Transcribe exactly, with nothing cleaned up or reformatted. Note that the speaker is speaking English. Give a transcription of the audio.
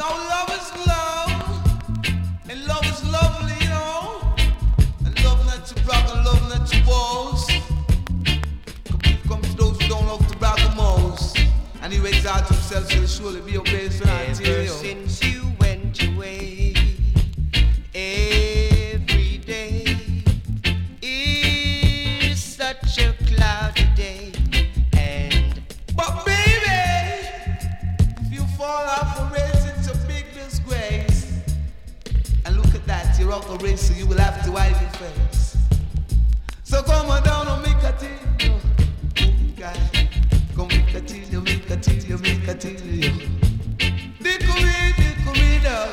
Now love is love, and love is lovely, you know. And love not to brag and love not to boast. Come to those who don't love to brag the most. And he wakes out himself, so he'll surely be obeyed for that. Ever since you went away, every day is such a cloudy day. And but baby, if you fall off a race, it's a big disgrace. And look at that, you're off a race, so you will have to wipe your face. So come on down and make a deal, guy. Come make a deal, make a deal, make a deal. Dick me, dick me, dog.